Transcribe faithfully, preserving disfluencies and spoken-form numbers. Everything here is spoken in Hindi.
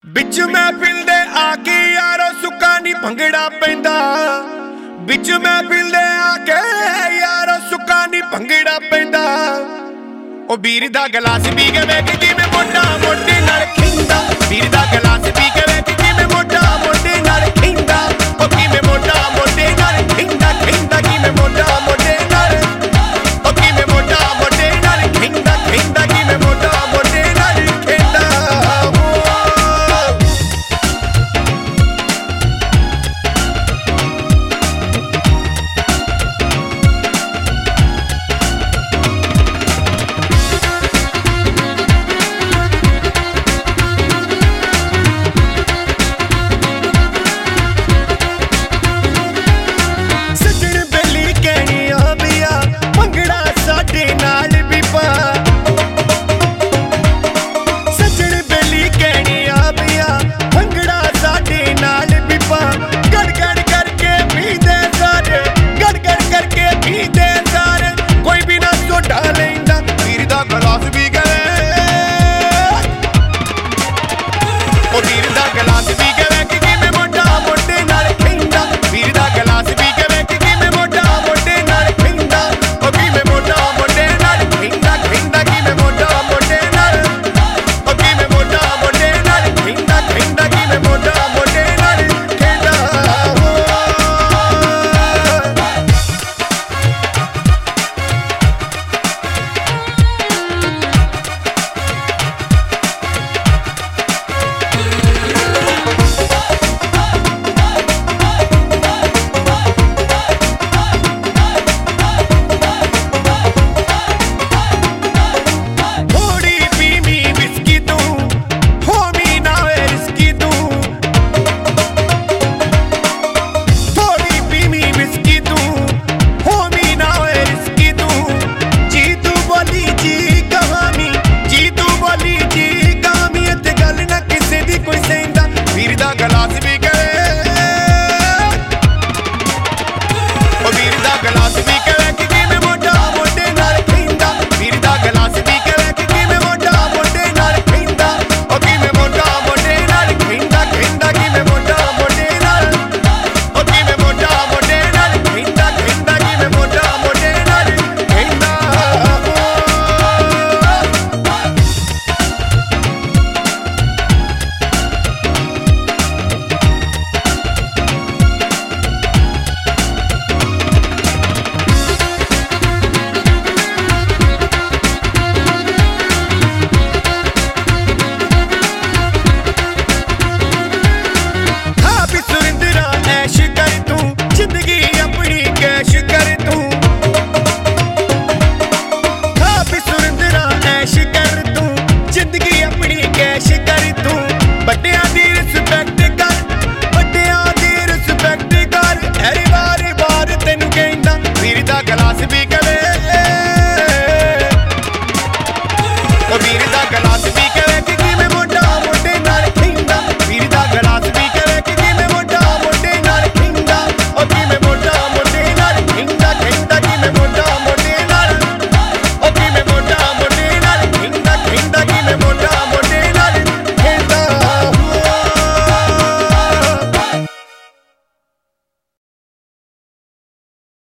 बिच महफिल दे आके यारो सुक्का नी भंगड़ा पैंदा। बिच महफिल दे आके यारो सुक्का नी भंगड़ा पैंदा। ओ बीर दा गलास पी के वे कि में मोटा मोटी नाल खिंदा। बीर दा गलास पी के वे कि में मोटा मोटी नाल खिंदा। ओ की में मोटा मोटी नाल खिंदा खिंदा की में मोटा मोटी नाल ओ की में मोटा मोटी नाल खिंदा खिंदा की में मोटा मोटी नाल खिंदा। गलास भी